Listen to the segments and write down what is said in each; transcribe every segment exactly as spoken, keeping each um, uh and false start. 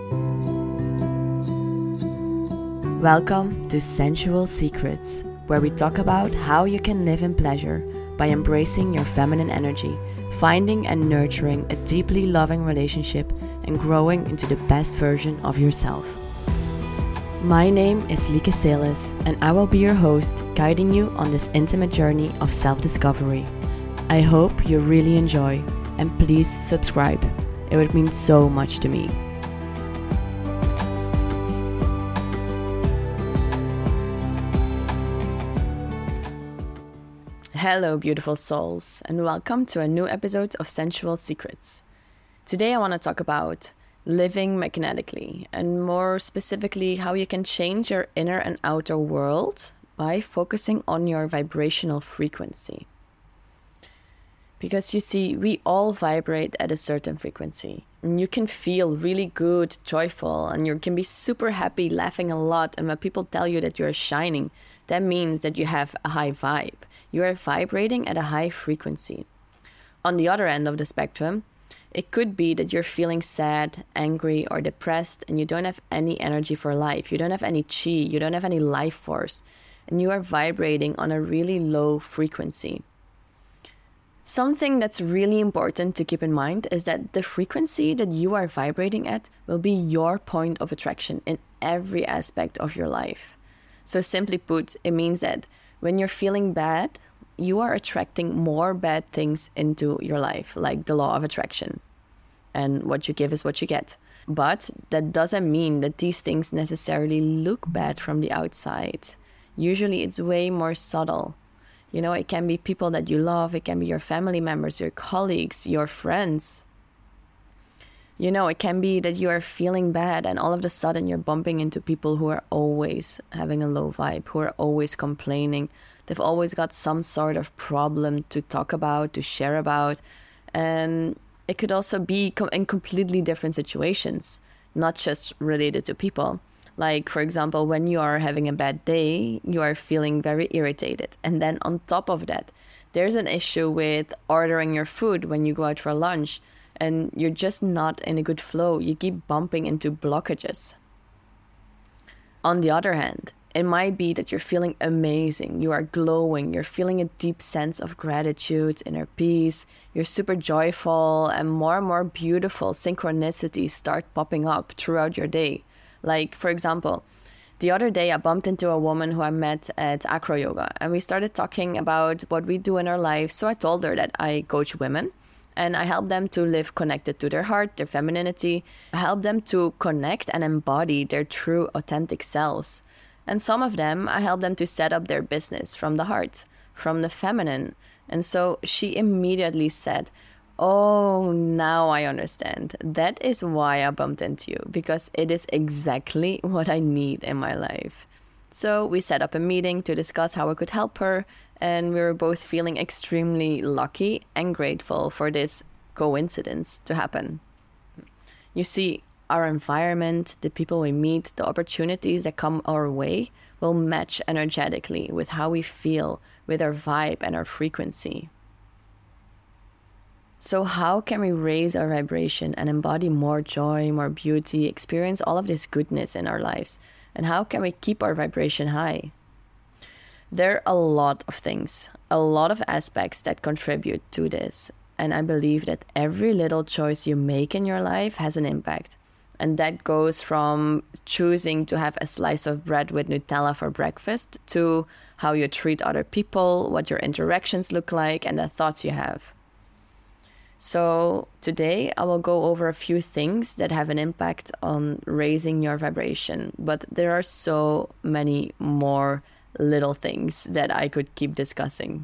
Welcome to Sensual Secrets, where we talk about how you can live in pleasure by embracing your feminine energy, finding and nurturing a deeply loving relationship, and growing into the best version of yourself. My name is Lieke Seles, and I will be your host, guiding you on this intimate journey of self-discovery. I hope you really enjoy, and please subscribe. It would mean so much to me. Hello, beautiful souls, and welcome to a new episode of Sensual Secrets. Today I want to talk about living magnetically, and more specifically, how you can change your inner and outer world by focusing on your vibrational frequency. Because you see, we all vibrate at a certain frequency, and you can feel really good, joyful, and you can be super happy, laughing a lot, and when people tell you that you're shining, that means that you have a high vibe. You are vibrating at a high frequency. On the other end of the spectrum, it could be that you're feeling sad, angry, or depressed, and you don't have any energy for life. You don't have any chi, you don't have any life force, and you are vibrating on a really low frequency. Something that's really important to keep in mind is that the frequency that you are vibrating at will be your point of attraction in every aspect of your life. So simply put, it means that when you're feeling bad, you are attracting more bad things into your life, like the law of attraction. And what you give is what you get. But that doesn't mean that these things necessarily look bad from the outside. Usually it's way more subtle. You know, it can be people that you love, it can be your family members, your colleagues, your friends. You know, it can be that you are feeling bad and all of a sudden you're bumping into people who are always having a low vibe, who are always complaining. They've always got some sort of problem to talk about, to share about. And it could also be in completely different situations, not just related to people. Like, for example, when you are having a bad day, you are feeling very irritated. And then on top of that, there's an issue with ordering your food when you go out for lunch. And you're just not in a good flow. You keep bumping into blockages. On the other hand, it might be that you're feeling amazing. You are glowing. You're feeling a deep sense of gratitude, inner peace. You're super joyful, and more and more beautiful synchronicities start popping up throughout your day. Like, for example, the other day I bumped into a woman who I met at Acro Yoga, and we started talking about what we do in our lives. So I told her that I coach women. And I help them to live connected to their heart, their femininity. I help them to connect and embody their true, authentic selves. And some of them, I help them to set up their business from the heart, from the feminine. And so she immediately said, "Oh, now I understand. That is why I bumped into you, because it is exactly what I need in my life." So we set up a meeting to discuss how I could help her. And we were both feeling extremely lucky and grateful for this coincidence to happen. You see, our environment, the people we meet, the opportunities that come our way will match energetically with how we feel, with our vibe and our frequency. So how can we raise our vibration and embody more joy, more beauty, experience all of this goodness in our lives? And how can we keep our vibration high? There are a lot of things, a lot of aspects that contribute to this. And I believe that every little choice you make in your life has an impact. And that goes from choosing to have a slice of bread with Nutella for breakfast to how you treat other people, what your interactions look like, and the thoughts you have. So today I will go over a few things that have an impact on raising your vibration. But there are so many more little things that I could keep discussing.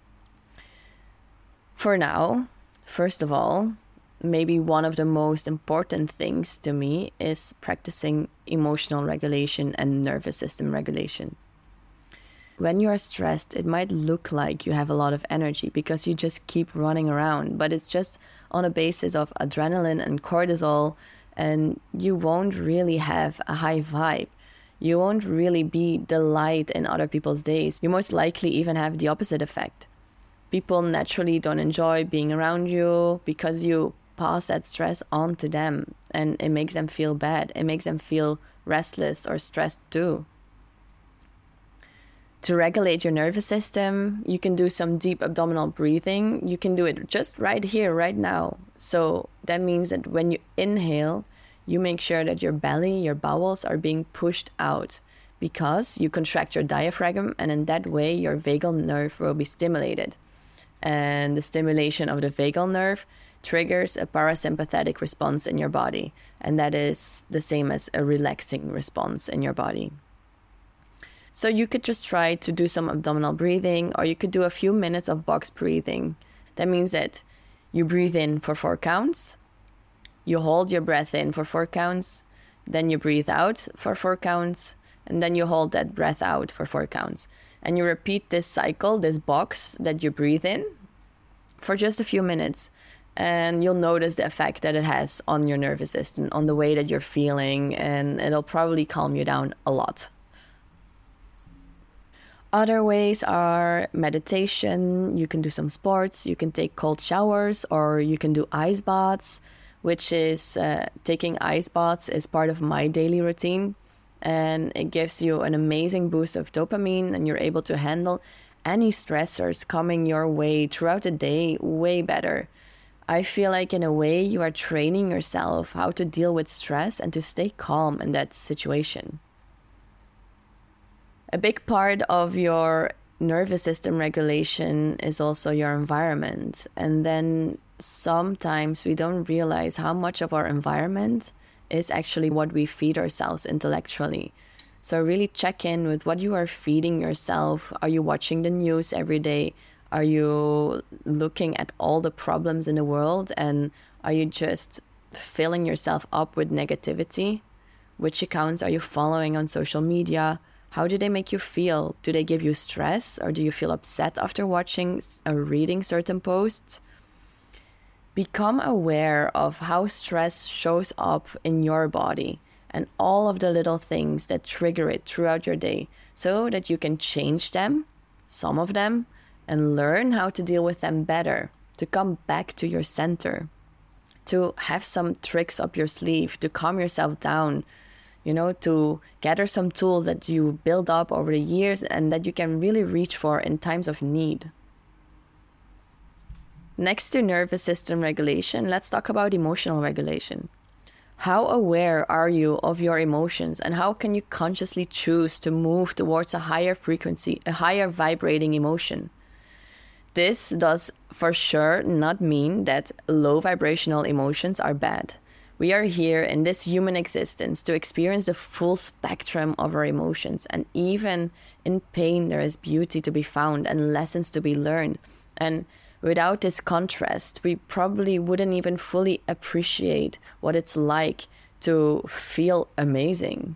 For now, first of all, maybe one of the most important things to me is practicing emotional regulation and nervous system regulation. When you are stressed, it might look like you have a lot of energy because you just keep running around, but it's just on a basis of adrenaline and cortisol, and you won't really have a high vibe. You won't really be the light in other people's days. You most likely even have the opposite effect. People naturally don't enjoy being around you because you pass that stress on to them, and it makes them feel bad. It makes them feel restless or stressed too. To regulate your nervous system, you can do some deep abdominal breathing. You can do it just right here, right now. So that means that when you inhale, you make sure that your belly, your bowels are being pushed out, because you contract your diaphragm, and in that way your vagal nerve will be stimulated. And the stimulation of the vagal nerve triggers a parasympathetic response in your body, and that is the same as a relaxing response in your body. So you could just try to do some abdominal breathing, or you could do a few minutes of box breathing. That means that you breathe in for four counts, you hold your breath in for four counts, then you breathe out for four counts, and then you hold that breath out for four counts. And you repeat this cycle, this box that you breathe in, for just a few minutes. And you'll notice the effect that it has on your nervous system, on the way that you're feeling, and it'll probably calm you down a lot. Other ways are meditation. You can do some sports, you can take cold showers, or you can do ice baths, which is uh, taking ice baths is part of my daily routine. And it gives you an amazing boost of dopamine, and you're able to handle any stressors coming your way throughout the day way better. I feel like in a way you are training yourself how to deal with stress and to stay calm in that situation. A big part of your nervous system regulation is also your environment. And then sometimes we don't realize how much of our environment is actually what we feed ourselves intellectually. So really check in with what you are feeding yourself. Are you watching the news every day? Are you looking at all the problems in the world? And are you just filling yourself up with negativity? Which accounts are you following on social media? How do they make you feel? Do they give you stress, or do you feel upset after watching or reading certain posts? Become aware of how stress shows up in your body and all of the little things that trigger it throughout your day, so that you can change them, some of them, and learn how to deal with them better, to come back to your center, to have some tricks up your sleeve, to calm yourself down, you know, to gather some tools that you build up over the years and that you can really reach for in times of need. Next to nervous system regulation, let's talk about emotional regulation. How aware are you of your emotions, and how can you consciously choose to move towards a higher frequency, a higher vibrating emotion? This does for sure not mean that low vibrational emotions are bad. We are here in this human existence to experience the full spectrum of our emotions, and even in pain there is beauty to be found and lessons to be learned. And without this contrast, we probably wouldn't even fully appreciate what it's like to feel amazing.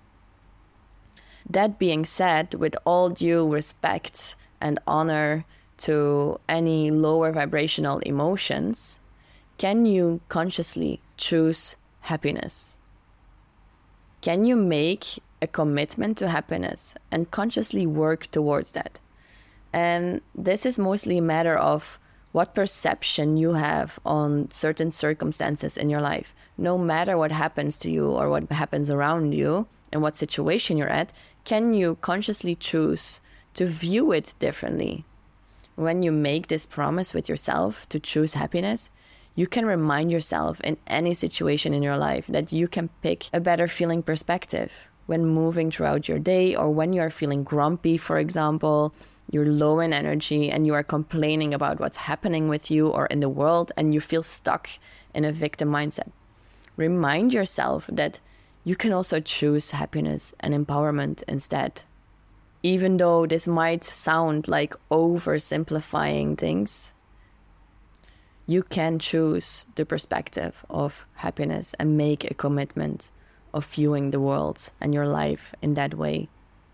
That being said, with all due respect and honor to any lower vibrational emotions, can you consciously choose happiness? Can you make a commitment to happiness and consciously work towards that? And this is mostly a matter of what perception you have on certain circumstances in your life. No matter what happens to you or what happens around you and what situation you're at, can you consciously choose to view it differently? When you make this promise with yourself to choose happiness, you can remind yourself in any situation in your life that you can pick a better feeling perspective when moving throughout your day, or when you are feeling grumpy, for example, you're low in energy and you are complaining about what's happening with you or in the world, and you feel stuck in a victim mindset. Remind yourself that you can also choose happiness and empowerment instead. Even though this might sound like oversimplifying things, you can choose the perspective of happiness and make a commitment of viewing the world and your life in that way.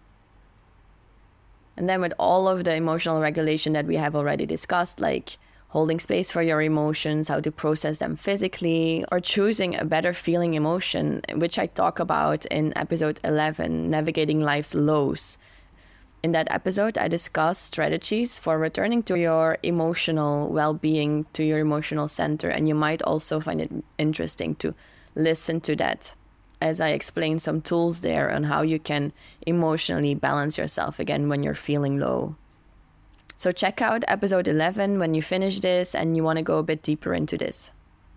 And then with all of the emotional regulation that we have already discussed, like holding space for your emotions, how to process them physically, or choosing a better feeling emotion, which I talk about in episode eleven, Navigating Life's Lows. In that episode, I discussed strategies for returning to your emotional well-being, to your emotional center, and you might also find it interesting to listen to that, as I explain some tools there on how you can emotionally balance yourself again when you're feeling low. So check out episode eleven when you finish this and you want to go a bit deeper into this.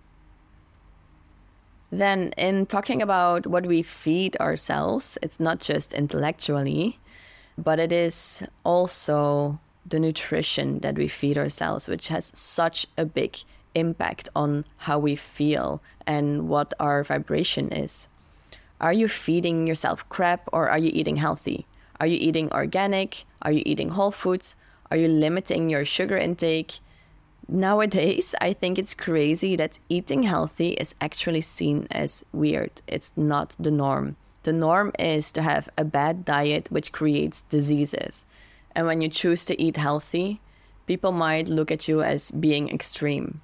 Then, in talking about what we feed ourselves, it's not just intellectually, but it is also the nutrition that we feed ourselves, which has such a big impact on how we feel and what our vibration is. Are you feeding yourself crap, or are you eating healthy? Are you eating organic? Are you eating whole foods? Are you limiting your sugar intake? Nowadays, I think it's crazy that eating healthy is actually seen as weird. It's not the norm. The norm is to have a bad diet which creates diseases. And when you choose to eat healthy, people might look at you as being extreme.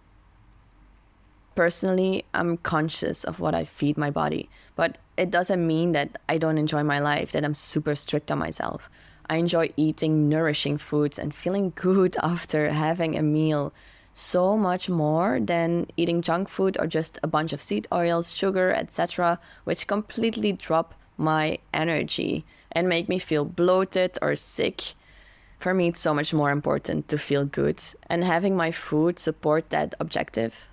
Personally, I'm conscious of what I feed my body, but it doesn't mean that I don't enjoy my life, that I'm super strict on myself. I enjoy eating nourishing foods and feeling good after having a meal so much more than eating junk food or just a bunch of seed oils, sugar, et cetera, which completely drop my energy and make me feel bloated or sick. For me, it's so much more important to feel good, and having my food support that objective.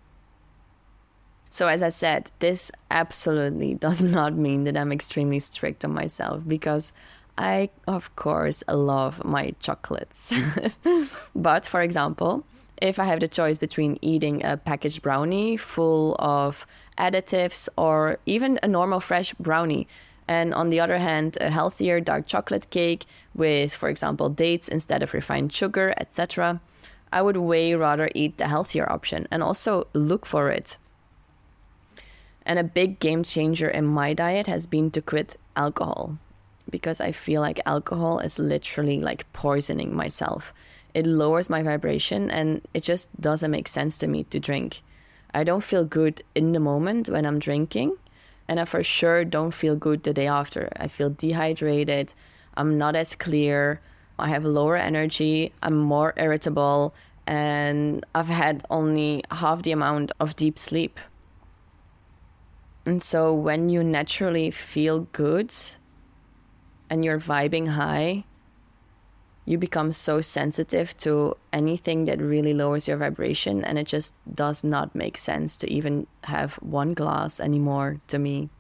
So as I said, this absolutely does not mean that I'm extremely strict on myself, because I, of course, love my chocolates. But, for example, if I have the choice between eating a packaged brownie full of additives or even a normal fresh brownie, and on the other hand, a healthier dark chocolate cake with, for example, dates instead of refined sugar, et cetera, I would way rather eat the healthier option and also look for it. And a big game changer in my diet has been to quit alcohol, because I feel like alcohol is literally like poisoning myself. It lowers my vibration and it just doesn't make sense to me to drink. I don't feel good in the moment when I'm drinking, and I for sure don't feel good the day after. I feel dehydrated, I'm not as clear, I have lower energy, I'm more irritable, and I've had only half the amount of deep sleep. And so when you naturally feel good and you're vibing high, you become so sensitive to anything that really lowers your vibration, and it just does not make sense to even have one glass anymore to me.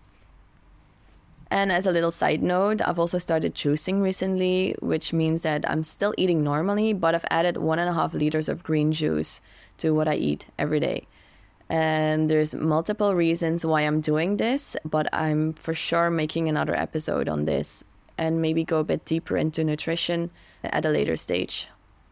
And as a little side note, I've also started juicing recently, which means that I'm still eating normally, but I've added one and a half liters of green juice to what I eat every day. And there's multiple reasons why I'm doing this, but I'm for sure making another episode on this and maybe go a bit deeper into nutrition at a later stage.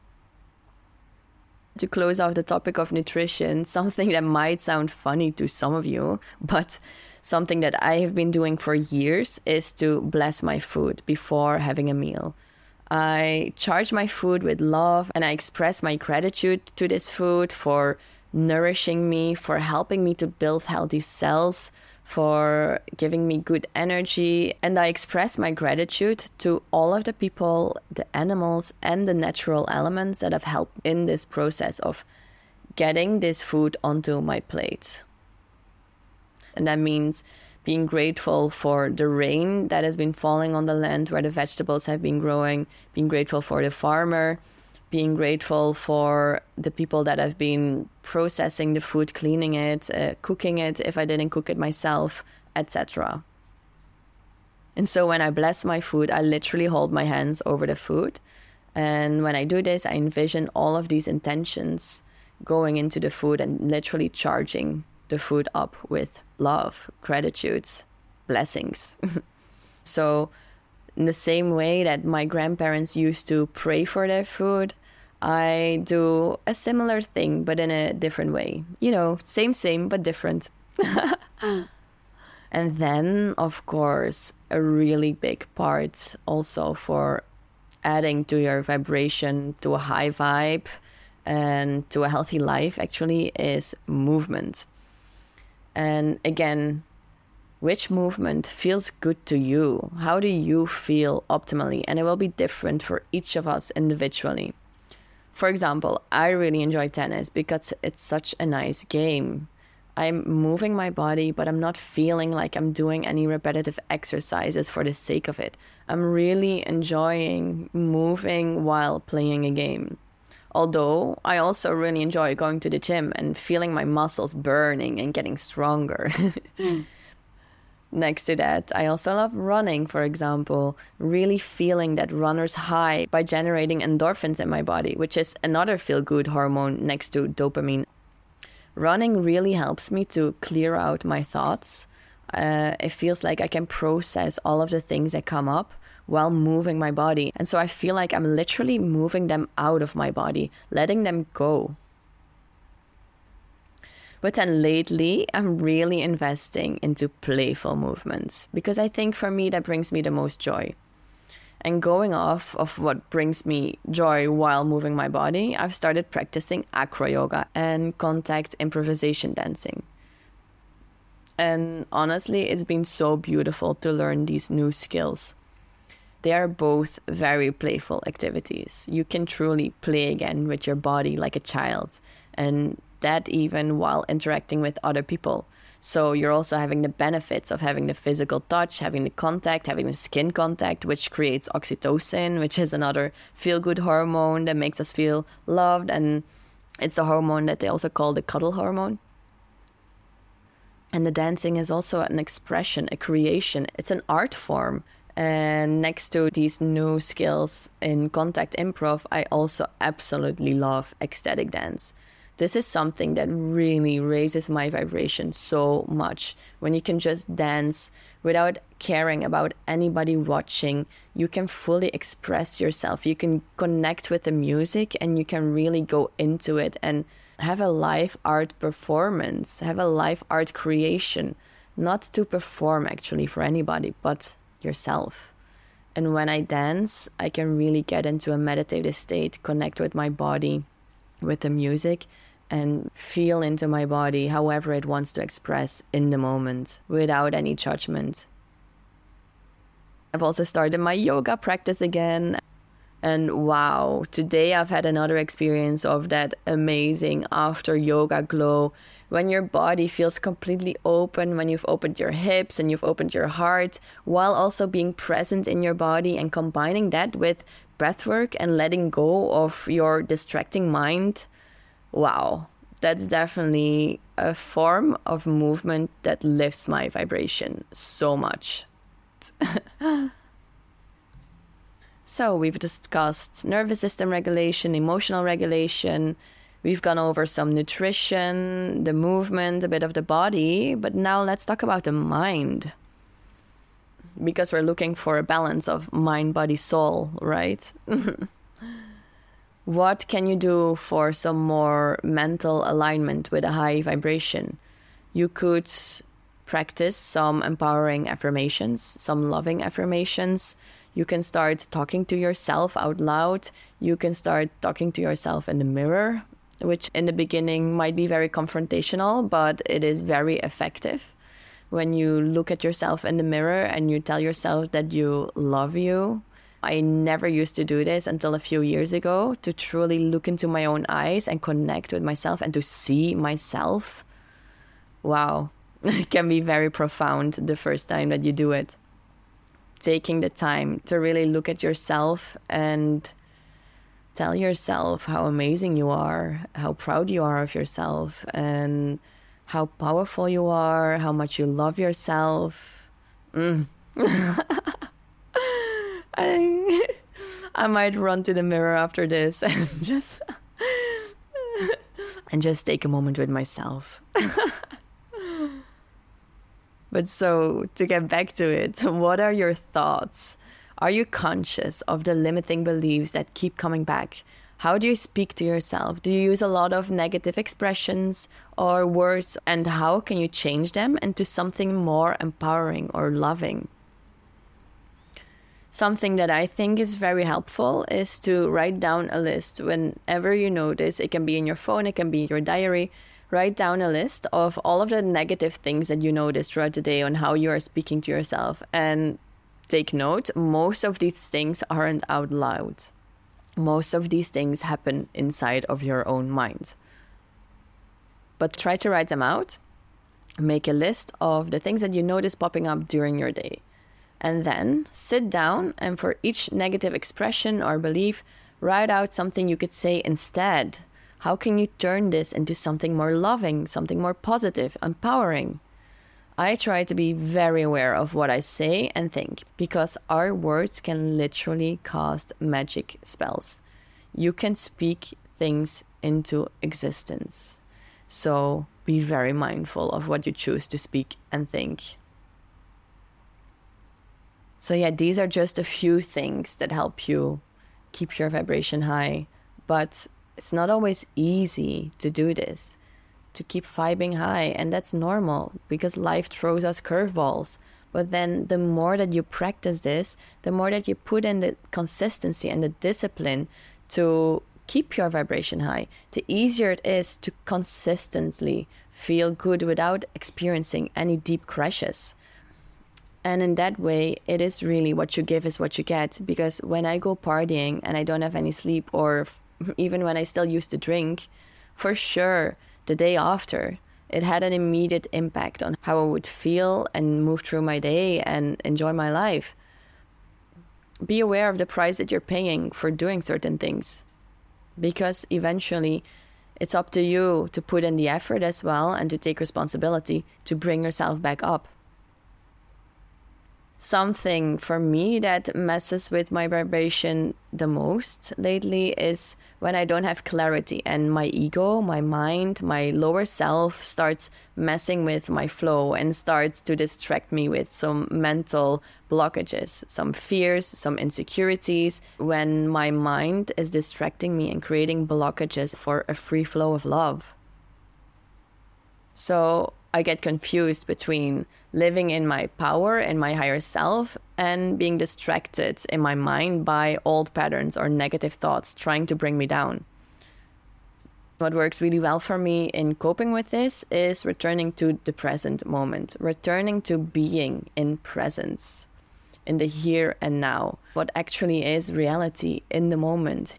To close off the topic of nutrition, something that might sound funny to some of you, but something that I have been doing for years is to bless my food before having a meal. I charge my food with love and I express my gratitude to this food for nourishing me, for helping me to build healthy cells, for giving me good energy. And I express my gratitude to all of the people, the animals, and the natural elements that have helped in this process of getting this food onto my plate. And that means being grateful for the rain that has been falling on the land where the vegetables have been growing, being grateful for the farmer, being grateful for the people that have been processing the food, cleaning it, uh, cooking it if I didn't cook it myself, et cetera. And so when I bless my food, I literally hold my hands over the food. And when I do this, I envision all of these intentions going into the food and literally charging the food up with love, gratitude, blessings. So in the same way that my grandparents used to pray for their food, I do a similar thing, but in a different way. You know, same, same, but different. And then, of course, a really big part also for adding to your vibration, to a high vibe, and to a healthy life, actually, is movement. And again, which movement feels good to you? How do you feel optimally? And it will be different for each of us individually. For example, I really enjoy tennis because it's such a nice game. I'm moving my body, but I'm not feeling like I'm doing any repetitive exercises for the sake of it. I'm really enjoying moving while playing a game. Although I also really enjoy going to the gym and feeling my muscles burning and getting stronger. Next to that, I also love running, for example, really feeling that runner's high by generating endorphins in my body, which is another feel-good hormone next to dopamine. Running really helps me to clear out my thoughts. Uh, it feels like I can process all of the things that come up while moving my body. And so I feel like I'm literally moving them out of my body, letting them go. But then lately, I'm really investing into playful movements because I think for me that brings me the most joy. And going off of what brings me joy while moving my body, I've started practicing acro yoga and contact improvisation dancing. And honestly, it's been so beautiful to learn these new skills. They are both very playful activities. You can truly play again with your body like a child, and that even while interacting with other people. So you're also having the benefits of having the physical touch, having the contact, having the skin contact, which creates oxytocin, which is another feel-good hormone that makes us feel loved. And it's a hormone that they also call the cuddle hormone. And the dancing is also an expression, a creation. It's an art form. And next to these new skills in contact improv, I also absolutely love ecstatic dance. This is something that really raises my vibration so much. When you can just dance without caring about anybody watching, you can fully express yourself. You can connect with the music and you can really go into it and have a live art performance, have a live art creation, not to perform actually for anybody, but yourself. And when I dance, I can really get into a meditative state, connect with my body, with the music, and feel into my body however it wants to express in the moment without any judgment. I've also started my yoga practice again. And wow, today I've had another experience of that amazing after yoga glow when your body feels completely open, when you've opened your hips and you've opened your heart, while also being present in your body and combining that with breath work and letting go of your distracting mind. Wow, that's definitely a form of movement that lifts my vibration so much. So we've discussed nervous system regulation, emotional regulation. We've gone over some nutrition, the movement, a bit of the body. But now let's talk about the mind. Because we're looking for a balance of mind, body, soul, right? What can you do for some more mental alignment with a high vibration? You could practice some empowering affirmations, some loving affirmations. You can start talking to yourself out loud. You can start talking to yourself in the mirror, which in the beginning might be very confrontational, but it is very effective. When you look at yourself in the mirror and you tell yourself that you love you. I never used to do this until a few years ago, to truly look into my own eyes and connect with myself and to see myself. Wow, it can be very profound the first time that you do it. Taking the time to really look at yourself and tell yourself how amazing you are, how proud you are of yourself, and how powerful you are, how much you love yourself. Mm. I, I might run to the mirror after this and just and just take a moment with myself. But so, to get back to it, what are your thoughts? Are you conscious of the limiting beliefs that keep coming back? How do you speak to yourself? Do you use a lot of negative expressions or words? And how can you change them into something more empowering or loving? Something that I think is very helpful is to write down a list whenever you notice. It can be in your phone, it can be in your diary. Write down a list of all of the negative things that you notice throughout the day on how you are speaking to yourself. And take note, most of these things aren't out loud. Most of these things happen inside of your own mind. But try to write them out. Make a list of the things that you notice popping up during your day. And then sit down and for each negative expression or belief, write out something you could say instead. How can you turn this into something more loving, something more positive, empowering? I try to be very aware of what I say and think, because our words can literally cast magic spells. You can speak things into existence. So be very mindful of what you choose to speak and think. So yeah, these are just a few things that help you keep your vibration high. But it's not always easy to do this, to keep vibing high. And that's normal because life throws us curveballs. But then the more that you practice this, the more that you put in the consistency and the discipline to keep your vibration high, the easier it is to consistently feel good without experiencing any deep crashes. And in that way, it is really what you give is what you get. Because when I go partying and I don't have any sleep, or even when I still used to drink, for sure, the day after, it had an immediate impact on how I would feel and move through my day and enjoy my life. Be aware of the price that you're paying for doing certain things, because eventually it's up to you to put in the effort as well and to take responsibility to bring yourself back up. Something for me that messes with my vibration the most lately is when I don't have clarity and my ego, my mind, my lower self starts messing with my flow and starts to distract me with some mental blockages, some fears, some insecurities, when my mind is distracting me and creating blockages for a free flow of love. So I get confused between living in my power and my higher self and being distracted in my mind by old patterns or negative thoughts trying to bring me down. What works really well for me in coping with this is returning to the present moment, returning to being in presence, in the here and now, what actually is reality in the moment.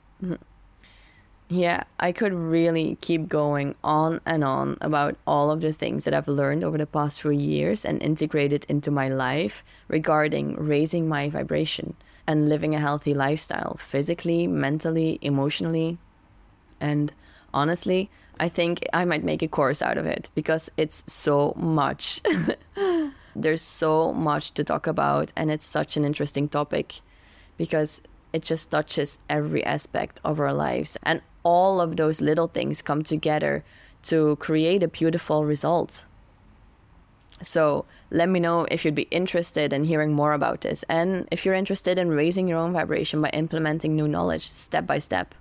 Yeah, I could really keep going on and on about all of the things that I've learned over the past few years and integrated into my life regarding raising my vibration and living a healthy lifestyle, physically, mentally, emotionally. And honestly, I think I might make a course out of it because it's so much. There's so much to talk about, and it's such an interesting topic because it just touches every aspect of our lives. And all of those little things come together to create a beautiful result. So let me know if you'd be interested in hearing more about this, and if you're interested in raising your own vibration by implementing new knowledge step by step.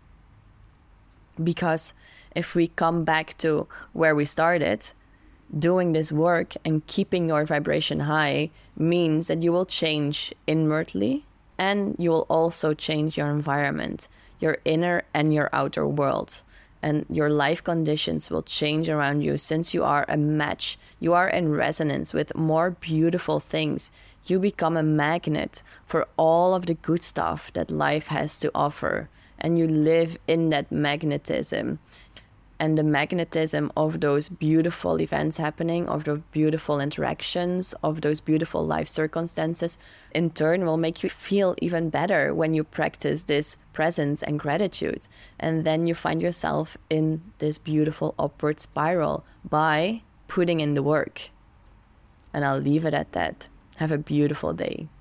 Because if we come back to where we started, doing this work and keeping your vibration high means that you will change inwardly, and you will also change your environment, your inner and your outer world. And your life conditions will change around you since you are a match. You are in resonance with more beautiful things. You become a magnet for all of the good stuff that life has to offer. And you live in that magnetism. And the magnetism of those beautiful events happening, of those beautiful interactions, of those beautiful life circumstances, in turn will make you feel even better when you practice this presence and gratitude. And then you find yourself in this beautiful upward spiral by putting in the work. And I'll leave it at that. Have a beautiful day.